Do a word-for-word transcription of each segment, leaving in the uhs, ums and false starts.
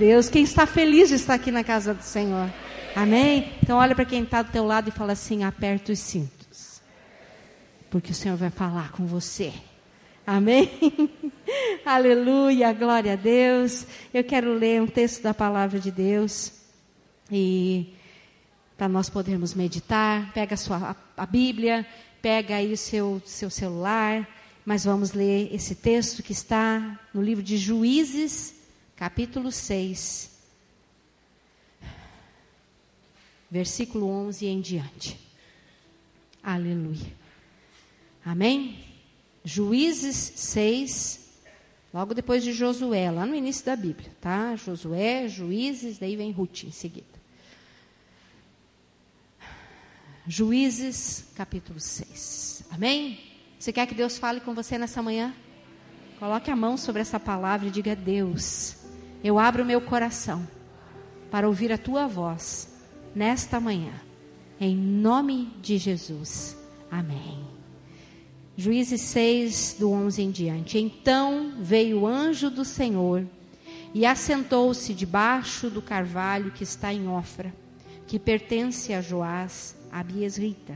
Deus. Quem está feliz de estar aqui na casa do Senhor? Amém? Então olha para quem está do teu lado e fala assim: aperta os cintos, porque o Senhor vai falar com você. Amém? Aleluia, glória a Deus. Eu quero ler um texto da palavra de Deus, e para nós podermos meditar. Pega a, sua, a, a Bíblia, pega aí o seu, seu celular, mas vamos ler esse texto que está no livro de Juízes, capítulo seis, versículo onze em diante. Aleluia. Amém? Juízes seis, logo depois de Josué, lá no início da Bíblia, tá? Josué, Juízes, daí vem Ruth em seguida. Juízes, capítulo seis. Amém? Você quer que Deus fale com você nessa manhã? Coloque a mão sobre essa palavra e diga: Deus, eu abro o meu coração para ouvir a tua voz nesta manhã, em nome de Jesus. Amém. Juízes seis, do onze em diante. Então veio o anjo do Senhor e assentou-se debaixo do carvalho que está em Ofra, que pertence a Joás, a Biesrita.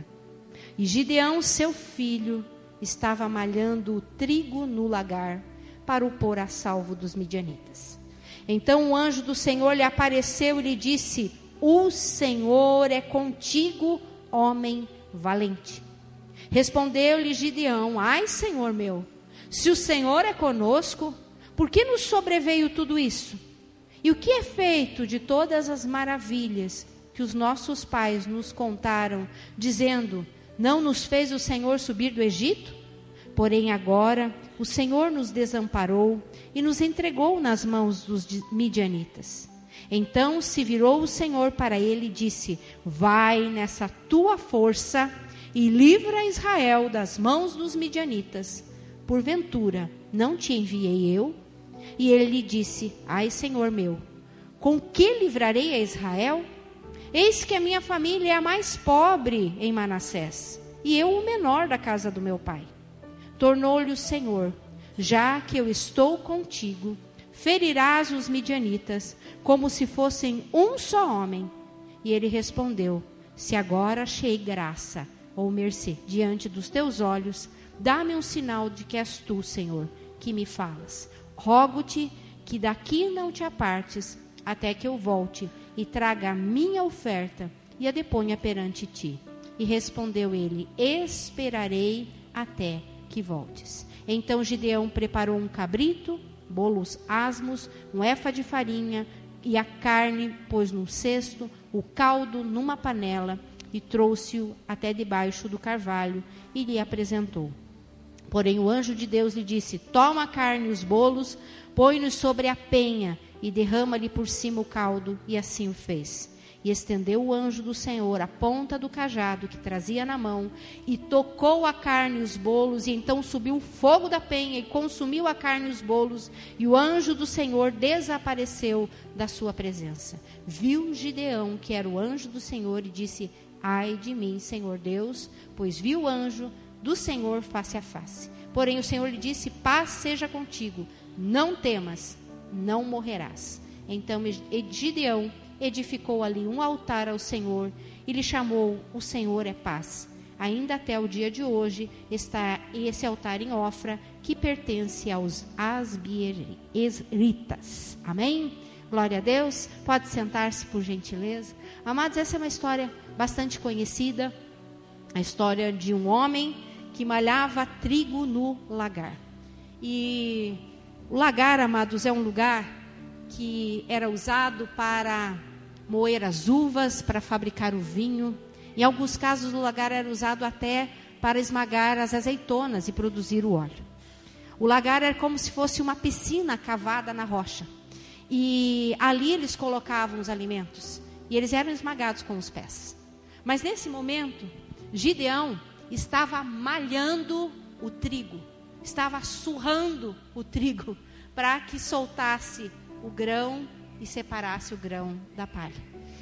E Gideão, seu filho, estava malhando o trigo no lagar para o pôr a salvo dos midianitas. Então o anjo do Senhor lhe apareceu e lhe disse: o Senhor é contigo, homem valente. Respondeu-lhe Gideão: ai, Senhor meu, se o Senhor é conosco, por que nos sobreveio tudo isso? E o que é feito de todas as maravilhas que os nossos pais nos contaram, dizendo: não nos fez o Senhor subir do Egito? Porém agora o Senhor nos desamparou e nos entregou nas mãos dos midianitas. Então se virou o Senhor para ele e disse: vai nessa tua força e livra Israel das mãos dos midianitas. Porventura não te enviei eu? E ele lhe disse: ai, Senhor meu, com que livrarei a Israel? Eis que a minha família é a mais pobre em Manassés, e eu o menor da casa do meu pai. Tornou-lhe o Senhor: já que eu estou contigo, ferirás os midianitas, como se fossem um só homem. E ele respondeu: se agora achei graça ou mercê diante dos teus olhos, dá-me um sinal de que és tu, Senhor, que me falas. Rogo-te que daqui não te apartes, até que eu volte e traga a minha oferta e a deponha perante ti. E respondeu ele: esperarei até que voltes. Então Gideão preparou um cabrito, bolos asmos, um efa de farinha e a carne pôs num cesto, o caldo numa panela, e trouxe-o até debaixo do carvalho e lhe apresentou. Porém o anjo de Deus lhe disse: toma a carne e os bolos, põe-nos sobre a penha e derrama-lhe por cima o caldo. E assim o fez. E estendeu o anjo do Senhor a ponta do cajado que trazia na mão, e tocou a carne e os bolos, e então subiu o fogo da penha e consumiu a carne e os bolos, e o anjo do Senhor desapareceu da sua presença. Viu Gideão que era o anjo do Senhor e disse: ai de mim, Senhor Deus, pois vi o anjo do Senhor face a face. Porém o Senhor lhe disse: paz seja contigo, não temas, não morrerás. Então Gideão edificou ali um altar ao Senhor e lhe chamou: o Senhor é paz. Ainda até o dia de hoje está esse altar em Ofra, que pertence aos Asbieritas. Amém? Glória a Deus. Pode sentar-se, por gentileza. Amados, essa é uma história bastante conhecida, a história de um homem que malhava trigo no lagar. E o lagar, amados, é um lugar que era usado para moer as uvas, para fabricar o vinho. Em alguns casos o lagar era usado até para esmagar as azeitonas e produzir o óleo. O lagar era como se fosse uma piscina cavada na rocha. E ali eles colocavam os alimentos e eles eram esmagados com os pés. Mas nesse momento, Gideão estava malhando o trigo, estava surrando o trigo para que soltasse o grão e separasse o grão da palha.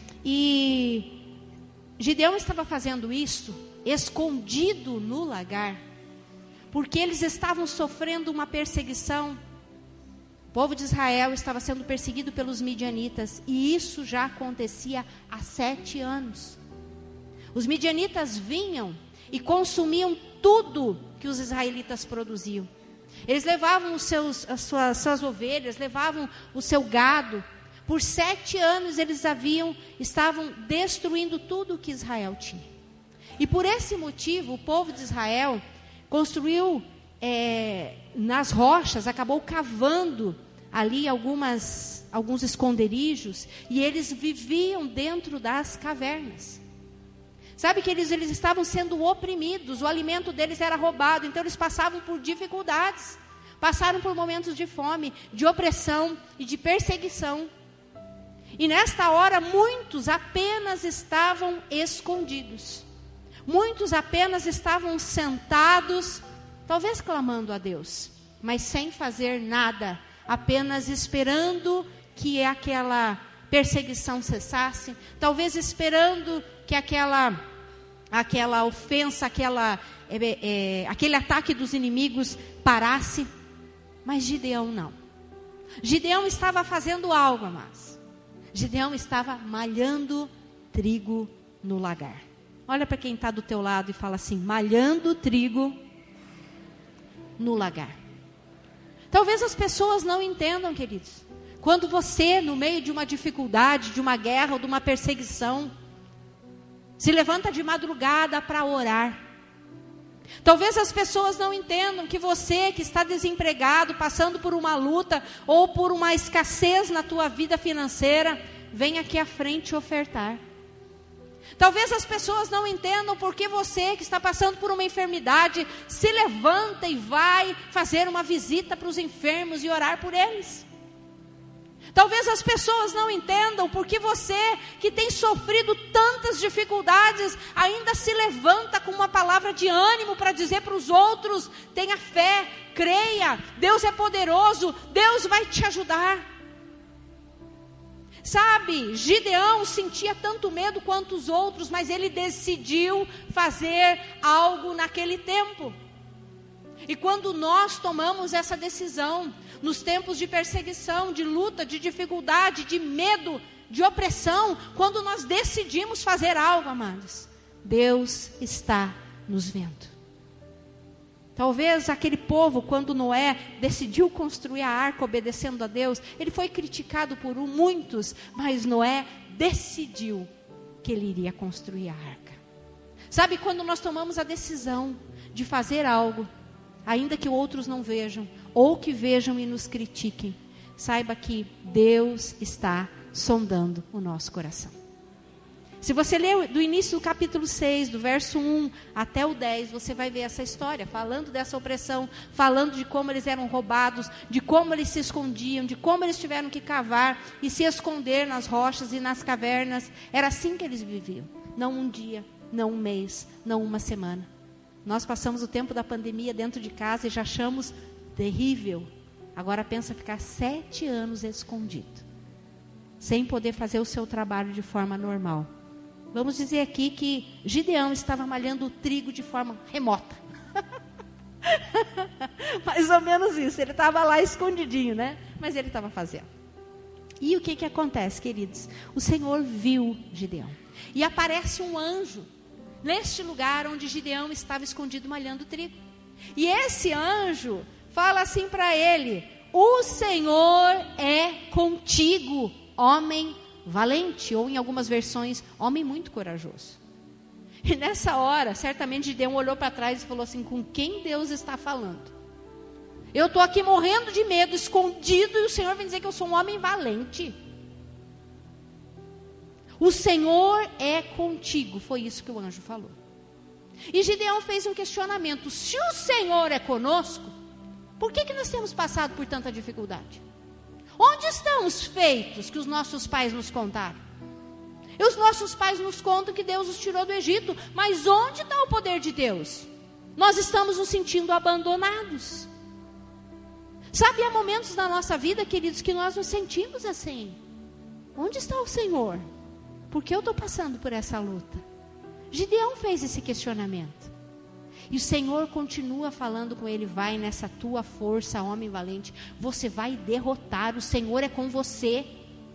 E Gideão estava fazendo isso escondido no lagar, porque eles estavam sofrendo uma perseguição povo de Israel estava sendo perseguido pelos midianitas, e isso já acontecia há sete anos. Os midianitas vinham e consumiam tudo que os israelitas produziam. Eles levavam os seus, as suas, suas ovelhas, levavam o seu gado. Por sete anos eles haviam, estavam destruindo tudo o que Israel tinha. E por esse motivo, o povo de Israel construiu é, nas rochas, acabou cavando ali algumas, alguns esconderijos, e eles viviam dentro das cavernas. Sabe que eles, eles estavam sendo oprimidos, o alimento deles era roubado, então eles passavam por dificuldades, passaram por momentos de fome, de opressão e de perseguição. E nesta hora, muitos apenas estavam escondidos. Muitos apenas estavam sentados, talvez clamando a Deus, mas sem fazer nada, apenas esperando que aquela perseguição cessasse, talvez esperando que aquela, aquela ofensa, aquela, é, é, aquele ataque dos inimigos parasse. Mas Gideão não. Gideão estava fazendo algo, amados. Gideão estava malhando trigo no lagar. Olha para quem está do teu lado e fala assim: malhando trigo no lagar. Talvez as pessoas não entendam, queridos. Quando você, no meio de uma dificuldade, de uma guerra ou de uma perseguição, se levanta de madrugada para orar. Talvez as pessoas não entendam que você que está desempregado, passando por uma luta ou por uma escassez na tua vida financeira, vem aqui à frente ofertar. Talvez as pessoas não entendam porque você que está passando por uma enfermidade, se levanta e vai fazer uma visita para os enfermos e orar por eles. Talvez as pessoas não entendam porque você que tem sofrido tantas dificuldades, ainda se levanta com uma palavra de ânimo para dizer para os outros: tenha fé, creia, Deus é poderoso, Deus vai te ajudar. Sabe, Gideão sentia tanto medo quanto os outros, mas ele decidiu fazer algo naquele tempo. E quando nós tomamos essa decisão, nos tempos de perseguição, de luta, de dificuldade, de medo, de opressão, quando nós decidimos fazer algo, amados, Deus está nos vendo. Talvez aquele povo, quando Noé decidiu construir a arca obedecendo a Deus, ele foi criticado por muitos, mas Noé decidiu que ele iria construir a arca. Sabe, quando nós tomamos a decisão de fazer algo, ainda que outros não vejam, ou que vejam e nos critiquem, saiba que Deus está sondando o nosso coração. Se você ler do início do capítulo seis, do verso um até o dez, você vai ver essa história, falando dessa opressão, falando de como eles eram roubados, de como eles se escondiam, de como eles tiveram que cavar e se esconder nas rochas e nas cavernas. Era assim que eles viviam, não um dia, não um mês, não uma semana. Nós passamos o tempo da pandemia dentro de casa e já achamos terrível. Agora pensa ficar sete anos escondido, sem poder fazer o seu trabalho de forma normal. Vamos dizer aqui que Gideão estava malhando o trigo de forma remota. Mais ou menos isso. Ele estava lá escondidinho, né? Mas ele estava fazendo. E o que que acontece, queridos? O Senhor viu Gideão. E aparece um anjo neste lugar onde Gideão estava escondido malhando trigo. E esse anjo fala assim para ele: o Senhor é contigo, homem valente, ou em algumas versões, homem muito corajoso. E nessa hora, certamente Gideão olhou para trás e falou assim: com quem Deus está falando? Eu estou aqui morrendo de medo, escondido, e o Senhor vem dizer que eu sou um homem valente. O Senhor é contigo, foi isso que o anjo falou. E Gideão fez um questionamento: se o Senhor é conosco, por que que nós temos passado por tanta dificuldade? Onde estão os feitos que os nossos pais nos contaram? E os nossos pais nos contam que Deus os tirou do Egito, mas onde está o poder de Deus? Nós estamos nos sentindo abandonados. Sabe, há momentos na nossa vida, queridos, que nós nos sentimos assim: onde está o Senhor? Por que eu estou passando por essa luta? Gideão fez esse questionamento. E o Senhor continua falando com ele: vai nessa tua força, homem valente, você vai derrotar, o Senhor é com você.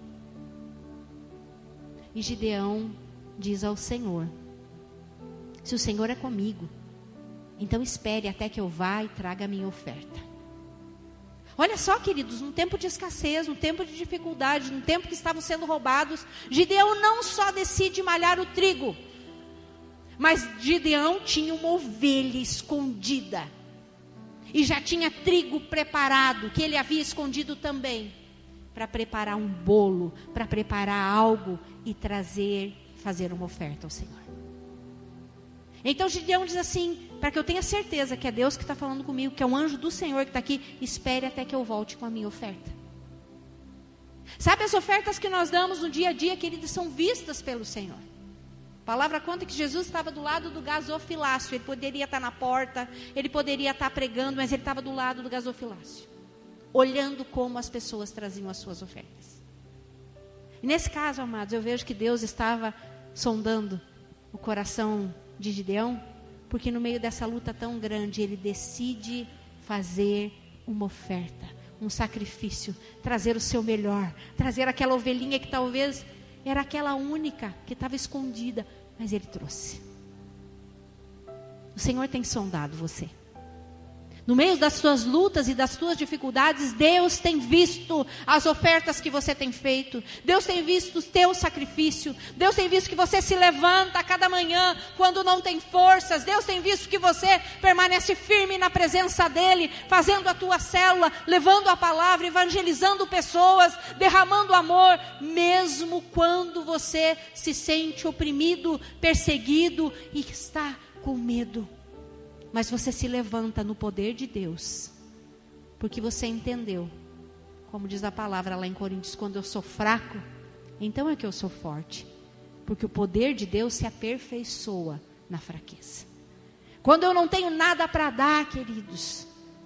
E Gideão diz ao Senhor: se o Senhor é comigo, então espere até que eu vá e traga a minha oferta. Olha só, queridos, num tempo de escassez, num tempo de dificuldade, num tempo que estavam sendo roubados, Gideão não só decide malhar o trigo, mas Gideão tinha uma ovelha escondida. E já tinha trigo preparado, que ele havia escondido também, para preparar um bolo, para preparar algo e trazer, fazer uma oferta ao Senhor. Então Gideão diz assim: para que eu tenha certeza que é Deus que está falando comigo, que é um anjo do Senhor que está aqui, espere até que eu volte com a minha oferta. Sabe, as ofertas que nós damos no dia a dia, queridos, são vistas pelo Senhor. A palavra conta que Jesus estava do lado do gasofilácio. Ele poderia estar na porta, ele poderia estar pregando, mas ele estava do lado do gasofilácio, olhando como as pessoas traziam as suas ofertas. E nesse caso, amados, eu vejo que Deus estava sondando o coração de Gideão, porque no meio dessa luta tão grande, ele decide fazer uma oferta, um sacrifício, trazer o seu melhor, trazer aquela ovelhinha que talvez era aquela única que estava escondida, mas ele trouxe. O Senhor tem sondado você. No meio das suas lutas e das suas dificuldades, Deus tem visto as ofertas que você tem feito. Deus tem visto o teu sacrifício. Deus tem visto que você se levanta a cada manhã quando não tem forças. Deus tem visto que você permanece firme na presença dEle, fazendo a tua célula, levando a palavra, evangelizando pessoas, derramando amor, mesmo quando você se sente oprimido, perseguido e está com medo. Mas você se levanta no poder de Deus, porque você entendeu, como diz a palavra lá em Coríntios: quando eu sou fraco, então é que eu sou forte, porque o poder de Deus se aperfeiçoa na fraqueza. Quando eu não tenho nada para dar, queridos,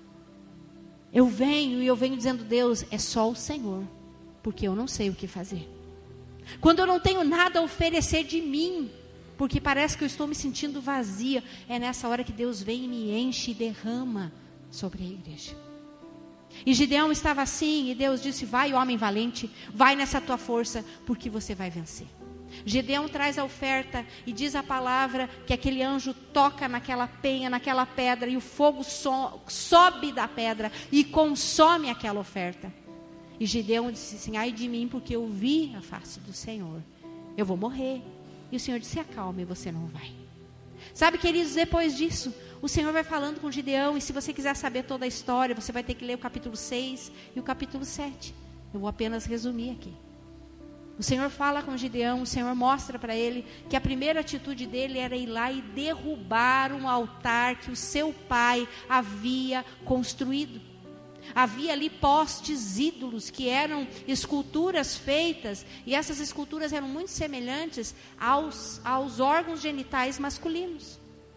eu venho e eu venho dizendo: Deus, é só o Senhor, porque eu não sei o que fazer. Quando eu não tenho nada a oferecer de mim, porque parece que eu estou me sentindo vazia, é nessa hora que Deus vem e me enche e derrama sobre a igreja. E Gideão estava assim, e Deus disse: vai, homem valente, vai nessa tua força, porque você vai vencer. Gideão traz a oferta, e diz a palavra que aquele anjo toca naquela penha, naquela pedra, e o fogo so, sobe da pedra e consome aquela oferta. E Gideão disse assim: ai de mim, porque eu vi a face do Senhor, eu vou morrer. E o Senhor disse: acalme, você não vai. Sabe, queridos, depois disso, o Senhor vai falando com Gideão. E se você quiser saber toda a história, você vai ter que ler o capítulo seis e o capítulo sete. Eu vou apenas resumir aqui. O Senhor fala com Gideão, o Senhor mostra para ele que a primeira atitude dele era ir lá e derrubar um altar que o seu pai havia construído. Havia ali postes ídolos, que eram esculturas feitas, e essas esculturas eram muito semelhantes aos, aos órgãos genitais masculinos.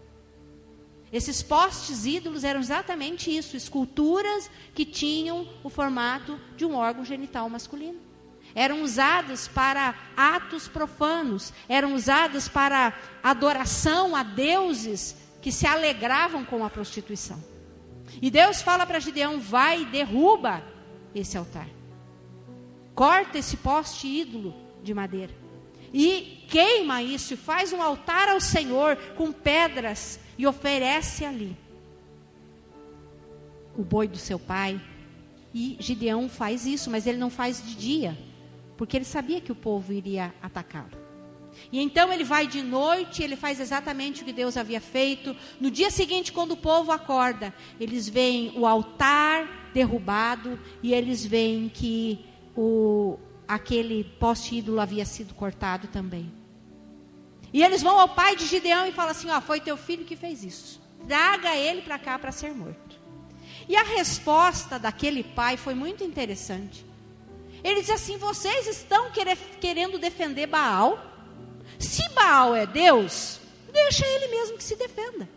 Esses postes ídolos eram exatamente isso, esculturas que tinham o formato de um órgão genital masculino. Eram usadas para atos profanos, eram usadas para adoração a deuses que se alegravam com a prostituição. E Deus fala para Gideão: vai e derruba esse altar. Corta esse poste ídolo de madeira. E queima isso, e faz um altar ao Senhor com pedras, e oferece ali o boi do seu pai. E Gideão faz isso, mas ele não faz de dia, porque ele sabia que o povo iria atacá-lo. E então ele vai de noite, ele faz exatamente o que Deus havia feito. No dia seguinte, quando o povo acorda, eles veem o altar derrubado, e eles veem que o, aquele poste ídolo havia sido cortado também. E eles vão ao pai de Gideão e falam assim: ó, foi teu filho que fez isso, traga ele para cá para ser morto. E a resposta daquele pai foi muito interessante. Ele diz assim: vocês estão querer, querendo defender Baal? Se Baal é Deus, deixa ele mesmo que se defenda.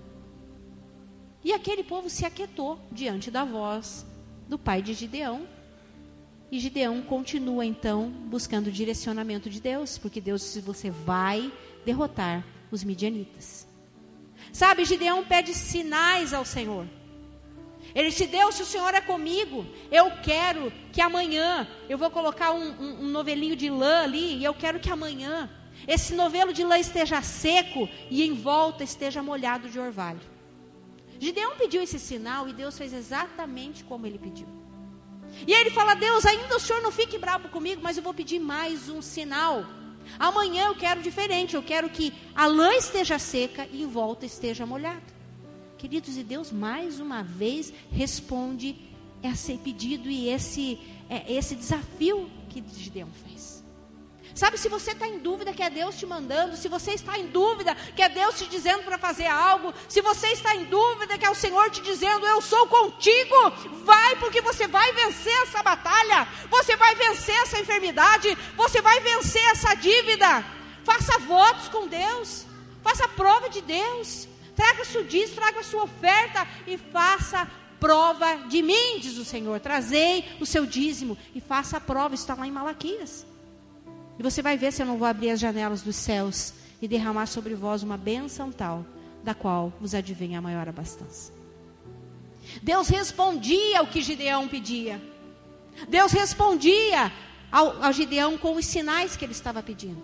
E aquele povo se aquietou diante da voz do pai de Gideão. E Gideão continua então buscando o direcionamento de Deus, porque Deus disse: você vai derrotar os midianitas. Sabe, Gideão pede sinais ao Senhor. Ele disse: Deus, se o Senhor é comigo, eu quero que amanhã, eu vou colocar um, um, um novelinho de lã ali, e eu quero que amanhã, esse novelo de lã esteja seco e em volta esteja molhado de orvalho. Gideão pediu esse sinal e Deus fez exatamente como ele pediu. E aí ele fala: Deus, ainda o Senhor não fique bravo comigo, mas eu vou pedir mais um sinal. Amanhã eu quero diferente, eu quero que a lã esteja seca e em volta esteja molhado. Queridos, e Deus mais uma vez responde esse pedido e esse, é, esse desafio que Gideão fez. Sabe, se você está em dúvida que é Deus te mandando, se você está em dúvida que é Deus te dizendo para fazer algo, se você está em dúvida que é o Senhor te dizendo: eu sou contigo, vai, porque você vai vencer essa batalha, você vai vencer essa enfermidade, você vai vencer essa dívida. Faça votos com Deus, faça prova de Deus, traga seu dízimo, traga a sua oferta e faça prova de mim, diz o Senhor. Trazei o seu dízimo e faça a prova, está lá em Malaquias. E você vai ver se eu não vou abrir as janelas dos céus e derramar sobre vós uma bênção tal, da qual vos advém a maior abastança. Deus respondia ao que Gideão pedia. Deus respondia ao, ao Gideão com os sinais que ele estava pedindo.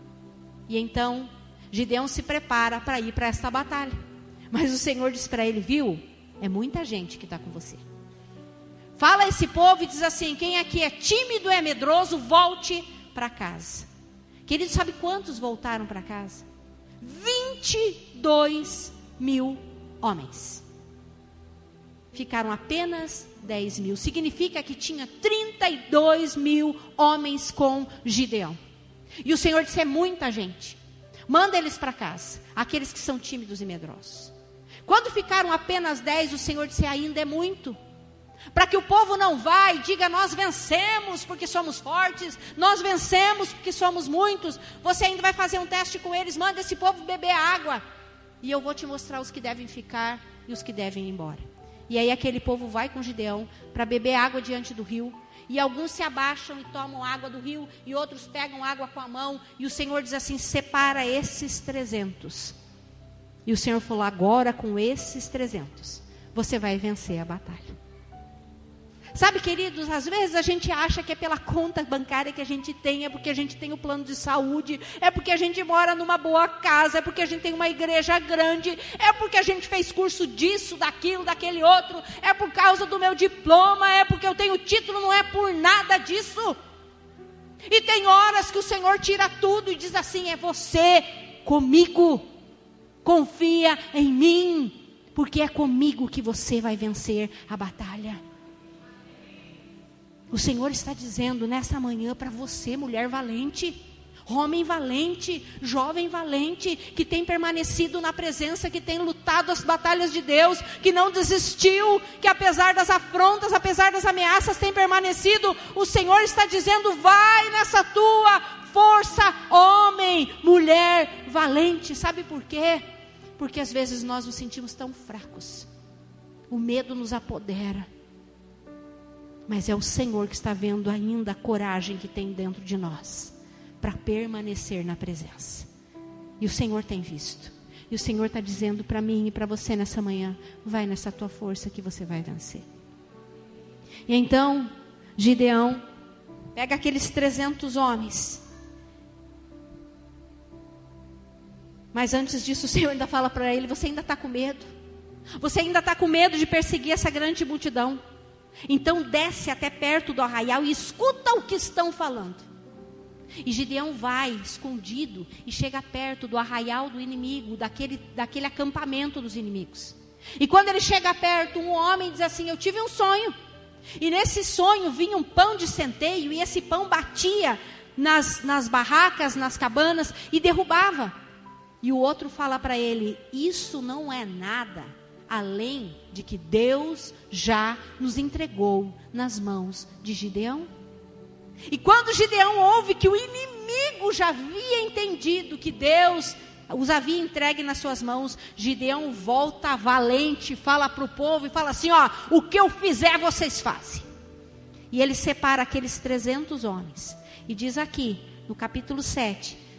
E então, Gideão se prepara para ir para esta batalha. Mas o Senhor diz para ele: viu, é muita gente que está com você. Fala a esse povo e diz assim: quem aqui é tímido, é medroso, volte para casa. Querido, sabe quantos voltaram para casa? vinte e dois mil homens. Ficaram apenas dez mil. Significa que tinha trinta e dois mil homens com Gideão. E o Senhor disse: é muita gente. Manda eles para casa, aqueles que são tímidos e medrosos. Quando ficaram apenas dez, o Senhor disse: ainda é muito. Para que o povo não vá e diga: nós vencemos porque somos fortes, nós vencemos porque somos muitos. Você ainda vai fazer um teste com eles. Manda esse povo beber água, e eu vou te mostrar os que devem ficar e os que devem ir embora. E aí aquele povo vai com Gideão para beber água diante do rio. E alguns se abaixam e tomam água do rio, e outros pegam água com a mão. E o Senhor diz assim: separa esses trezentos. E o Senhor falou: agora com esses trezentos você vai vencer a batalha. Sabe, queridos, às vezes a gente acha que é pela conta bancária que a gente tem, é porque a gente tem o plano de saúde, é porque a gente mora numa boa casa, é porque a gente tem uma igreja grande, é porque a gente fez curso disso, daquilo, daquele outro, é por causa do meu diploma, é porque eu tenho título, não é por nada disso. E tem horas que o Senhor tira tudo e diz assim: é você comigo, confia em mim, porque é comigo que você vai vencer a batalha. O Senhor está dizendo nessa manhã para você, mulher valente, homem valente, jovem valente, que tem permanecido na presença, que tem lutado as batalhas de Deus, que não desistiu, que apesar das afrontas, apesar das ameaças, tem permanecido. O Senhor está dizendo: vai nessa tua força, homem, mulher valente. Sabe por quê? Porque às vezes nós nos sentimos tão fracos, o medo nos apodera. Mas é o Senhor que está vendo ainda a coragem que tem dentro de nós para permanecer na presença. E o Senhor tem visto. E o Senhor está dizendo para mim e para você nessa manhã: vai nessa tua força que você vai vencer. E então Gideão pega aqueles trezentos homens. Mas antes disso o Senhor ainda fala para ele: você ainda está com medo. Você ainda está com medo de perseguir essa grande multidão. Então desce até perto do arraial e escuta o que estão falando. E Gideão vai escondido e chega perto do arraial do inimigo, daquele, daquele acampamento dos inimigos. E quando ele chega perto, um homem diz assim: eu tive um sonho. E nesse sonho vinha um pão de centeio, e esse pão batia nas, nas barracas, nas cabanas, e derrubava. E o outro fala para ele: isso não é nada, além de que Deus já nos entregou nas mãos de Gideão. E quando Gideão ouve que o inimigo já havia entendido que Deus os havia entregue nas suas mãos, Gideão volta valente, fala para o povo e fala assim: ó, o que eu fizer vocês fazem. E ele separa aqueles trezentos homens. E diz aqui, no capítulo sete,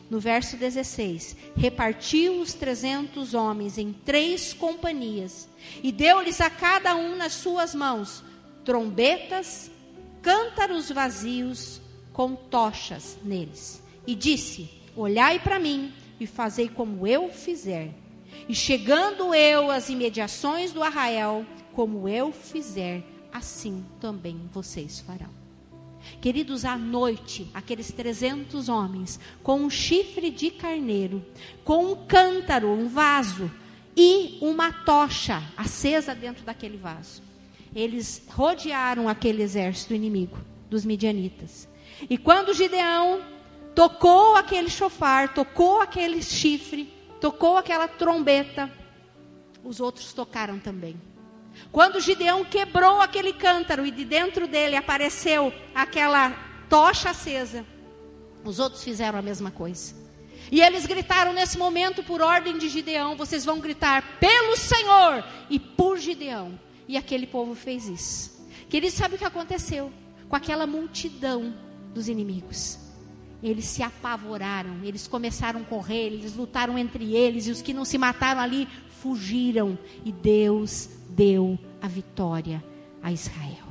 no verso dezesseis, repartiu os trezentos homens em três companhias, e deu-lhes a cada um nas suas mãos trombetas, cântaros vazios com tochas neles. E disse: olhai para mim e fazei como eu fizer. E chegando eu às imediações do arraial, como eu fizer, assim também vocês farão. Queridos, à noite, aqueles trezentos homens, com um chifre de carneiro, com um cântaro, um vaso, e uma tocha acesa dentro daquele vaso, eles rodearam aquele exército inimigo dos midianitas. E quando Gideão tocou aquele chofar, tocou aquele chifre, tocou aquela trombeta, os outros tocaram também. Quando Gideão quebrou aquele cântaro e de dentro dele apareceu aquela tocha acesa, os outros fizeram a mesma coisa. E eles gritaram nesse momento, por ordem de Gideão: vocês vão gritar pelo Senhor e por Gideão. E aquele povo fez isso. Queridos, sabe o que aconteceu com aquela multidão dos inimigos? Eles se apavoraram, eles começaram a correr, eles lutaram entre eles, e os que não se mataram ali fugiram, e Deus deu a vitória a Israel.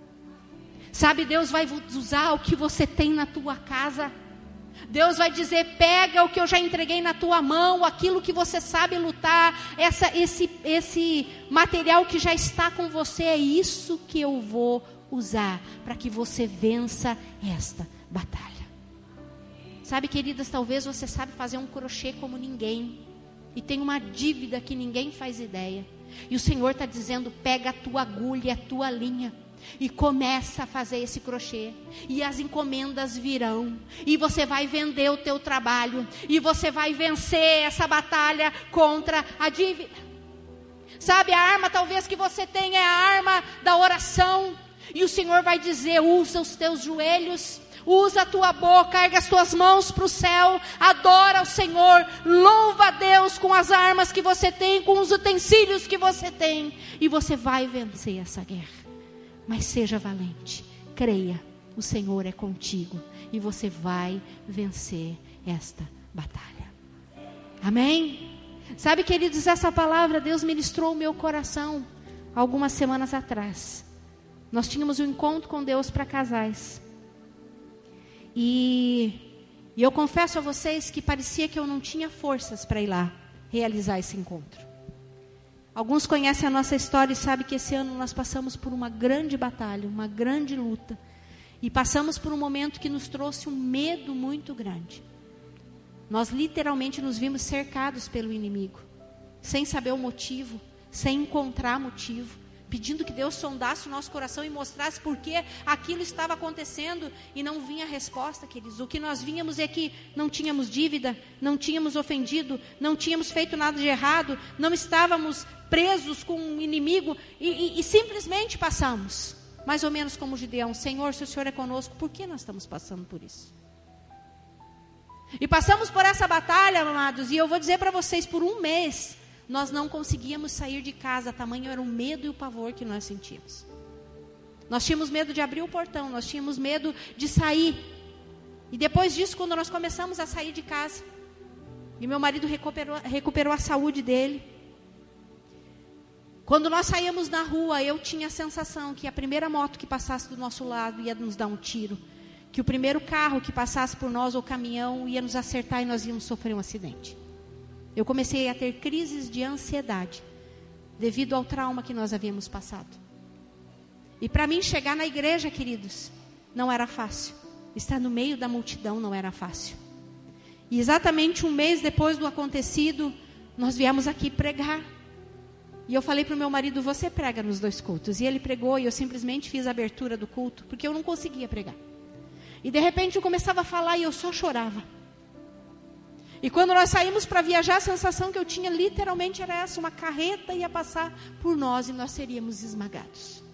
Sabe, Deus vai usar o que você tem na tua casa. Deus vai dizer: pega o que eu já entreguei na tua mão, aquilo que você sabe lutar, essa, esse, esse material que já está com você, é isso que eu vou usar para que você vença esta batalha. Sabe, queridas, talvez você sabe fazer um crochê como ninguém, e tem uma dívida que ninguém faz ideia, e o Senhor está dizendo: pega a tua agulha, a tua linha, e começa a fazer esse crochê, e as encomendas virão, e você vai vender o teu trabalho, e você vai vencer essa batalha contra a dívida. Sabe, a arma talvez que você tem é a arma da oração, e o Senhor vai dizer: usa os teus joelhos, usa a tua boca, erga as tuas mãos para o céu, adora o Senhor, louva a Deus com as armas que você tem, com os utensílios que você tem, e você vai vencer essa guerra. Mas seja valente, creia, o Senhor é contigo, e você vai vencer esta batalha. Amém? Sabe, queridos, essa palavra Deus ministrou o meu coração algumas semanas atrás. Nós tínhamos um encontro com Deus para casais. E, e eu confesso a vocês que parecia que eu não tinha forças para ir lá realizar esse encontro. Alguns conhecem a nossa história e sabem que esse ano nós passamos por uma grande batalha, uma grande luta. E passamos por um momento que nos trouxe um medo muito grande. Nós literalmente nos vimos cercados pelo inimigo, sem saber o motivo, sem encontrar motivo, pedindo que Deus sondasse o nosso coração e mostrasse por que aquilo estava acontecendo, e não vinha resposta, queridos. O que nós vínhamos é que não tínhamos dívida, não tínhamos ofendido, não tínhamos feito nada de errado, não estávamos presos com um inimigo, e, e, e simplesmente passamos, mais ou menos como Gideão: Senhor, se o Senhor é conosco, por que nós estamos passando por isso? E passamos por essa batalha, amados, e eu vou dizer para vocês, por um mês, nós não conseguíamos sair de casa, tamanho era o medo e o pavor que nós sentíamos. Nós tínhamos medo de abrir o portão, nós tínhamos medo de sair. E depois disso, quando nós começamos a sair de casa, e meu marido recuperou, recuperou a saúde dele, quando nós saíamos na rua, eu tinha a sensação que a primeira moto que passasse do nosso lado ia nos dar um tiro, que o primeiro carro que passasse por nós, ou caminhão, ia nos acertar e nós íamos sofrer um acidente. Eu comecei a ter crises de ansiedade, devido ao trauma que nós havíamos passado. E para mim chegar na igreja, queridos, não era fácil. Estar no meio da multidão não era fácil. E exatamente um mês depois do acontecido, nós viemos aqui pregar. E eu falei para o meu marido: você prega nos dois cultos. E ele pregou, e eu simplesmente fiz a abertura do culto, porque eu não conseguia pregar. E de repente eu começava a falar e eu só chorava. E quando nós saímos para viajar, a sensação que eu tinha literalmente era essa: uma carreta ia passar por nós e nós seríamos esmagados.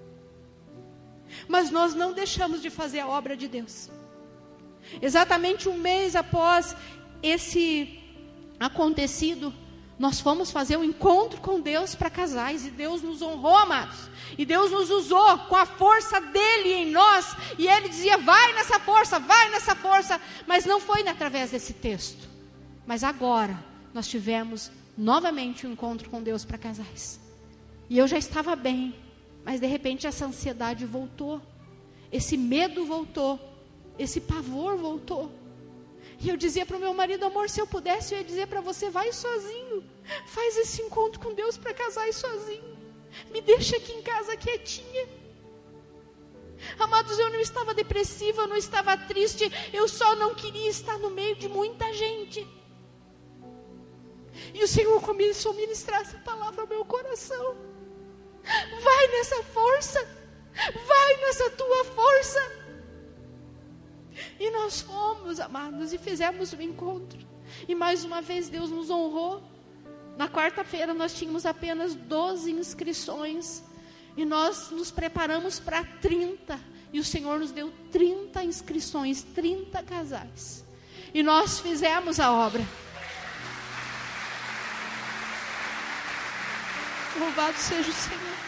Mas nós não deixamos de fazer a obra de Deus. Exatamente um mês após esse acontecido, Nós fomos fazer um encontro com Deus para casais, e Deus nos honrou, amados. E Deus nos usou com a força dele em nós, e ele dizia, vai nessa força, vai nessa força, mas não foi através desse texto. Mas agora, nós tivemos novamente um encontro com Deus para casais. E eu já estava bem, mas de repente essa ansiedade voltou, esse medo voltou, esse pavor voltou. E eu dizia para o meu marido, amor, se eu pudesse, eu ia dizer para você, vai sozinho, faz esse encontro com Deus para casais sozinho, me deixa aqui em casa quietinha. Amados, eu não estava depressiva, eu não estava triste, eu só não queria estar no meio de muita gente. E o Senhor começou a ministrar essa palavra ao meu coração. Vai nessa força, vai nessa tua força. E nós fomos, amados, e fizemos o encontro. E mais uma vez Deus nos honrou. Na quarta-feira nós tínhamos apenas doze inscrições. E nós nos preparamos para trinta. E o Senhor nos deu trinta inscrições, trinta casais. E nós fizemos a obra. Louvado seja o Senhor.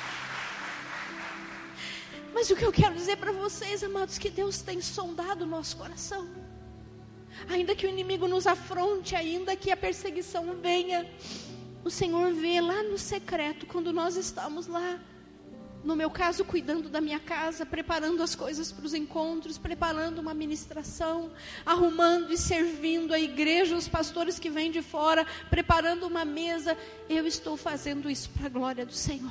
Mas o que eu quero dizer para vocês, amados, que Deus tem sondado o nosso coração. Ainda que o inimigo nos afronte, ainda que a perseguição venha, o Senhor vê lá no secreto, quando nós estamos lá, no meu caso, cuidando da minha casa, preparando as coisas para os encontros, preparando uma ministração, arrumando e servindo a igreja, os pastores que vêm de fora, preparando uma mesa. Eu estou fazendo isso para a glória do Senhor.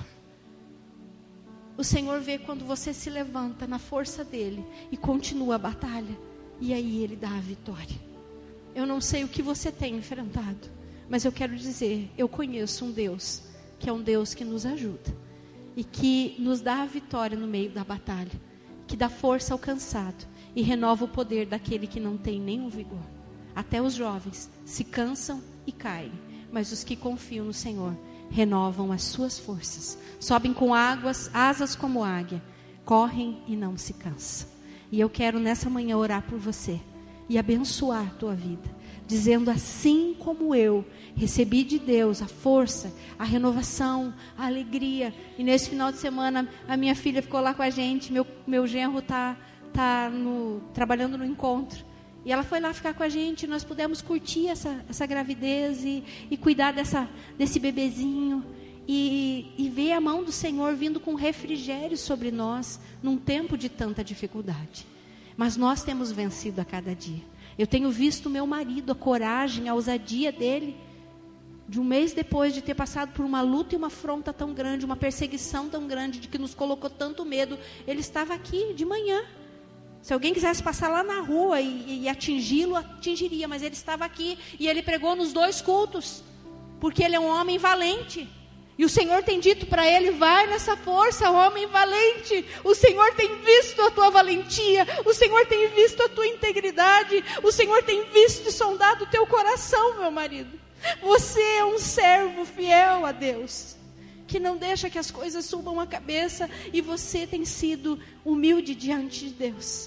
O Senhor vê quando você se levanta na força dEle e continua a batalha. E aí Ele dá a vitória. Eu não sei o que você tem enfrentado, mas eu quero dizer, eu conheço um Deus, que é um Deus que nos ajuda. E que nos dá a vitória no meio da batalha. Que dá força ao cansado e renova o poder daquele que não tem nenhum vigor. Até os jovens se cansam e caem, mas os que confiam no Senhor renovam as suas forças, sobem com águas, asas como águia, correm e não se cansam. E eu quero nessa manhã orar por você e abençoar a tua vida, dizendo, assim como eu recebi de Deus a força, a renovação, a alegria. E nesse final de semana a minha filha ficou lá com a gente, meu, meu genro está tá no, trabalhando no encontro. E ela foi lá ficar com a gente, nós pudemos curtir essa, essa gravidez e, e cuidar dessa, desse bebezinho. E, e ver a mão do Senhor vindo com refrigério sobre nós, num tempo de tanta dificuldade. Mas nós temos vencido a cada dia. Eu tenho visto o meu marido, a coragem, a ousadia dele. De um mês depois de ter passado por uma luta e uma afronta tão grande, uma perseguição tão grande, de que nos colocou tanto medo, ele estava aqui de manhã. Se alguém quisesse passar lá na rua e, e atingi-lo, atingiria. Mas ele estava aqui e ele pregou nos dois cultos. Porque ele é um homem valente. E o Senhor tem dito para ele, vai nessa força, homem valente. O Senhor tem visto a tua valentia. O Senhor tem visto a tua integridade. O Senhor tem visto e sondado o teu coração, meu marido. Você é um servo fiel a Deus, que não deixa que as coisas subam a cabeça. E você tem sido humilde diante de Deus.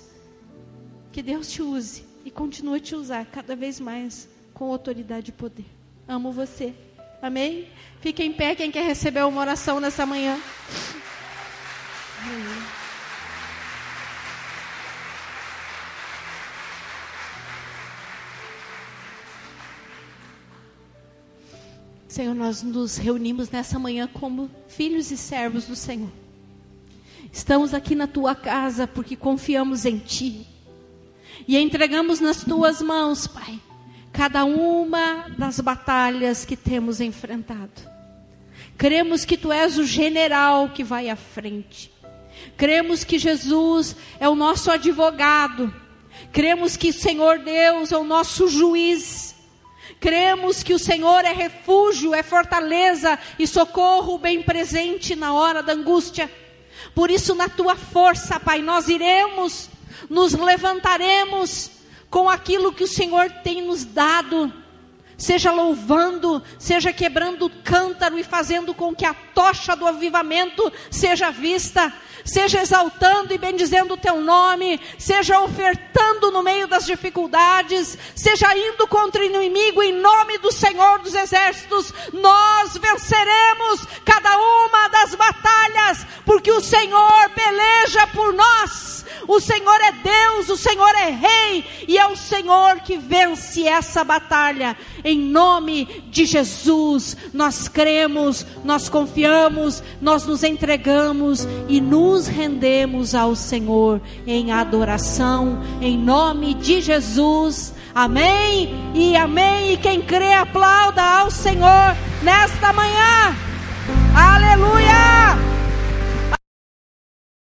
Que Deus te use e continue a te usar cada vez mais com autoridade e poder. Amo você. Amém? Fique em pé quem quer receber uma oração nessa manhã. Amém. Senhor, nós nos reunimos nessa manhã como filhos e servos do Senhor. Estamos aqui na tua casa porque confiamos em ti. E entregamos nas tuas mãos, Pai, cada uma das batalhas que temos enfrentado. Cremos que tu és o general que vai à frente. Cremos que Jesus é o nosso advogado. Cremos que o Senhor Deus é o nosso juiz. Cremos que o Senhor é refúgio, é fortaleza e socorro bem presente na hora da angústia. Por isso, na tua força, Pai, nós iremos, nos levantaremos com aquilo que o Senhor tem nos dado, seja louvando, seja quebrando o cântaro e fazendo com que a tocha do avivamento seja vista, seja exaltando e bendizendo o teu nome, seja ofertando no meio das dificuldades, seja indo contra o inimigo em nome do Senhor dos Exércitos. Nós venceremos cada uma das batalhas, porque o Senhor peleja por nós. O Senhor é Deus, o Senhor é Rei, e é o Senhor que vence essa batalha. Em nome de Jesus, nós cremos, nós confiamos, nós nos entregamos e nos rendemos ao Senhor em adoração, em nome de Jesus. Amém e amém. E quem crê, aplauda ao Senhor nesta manhã. Aleluia.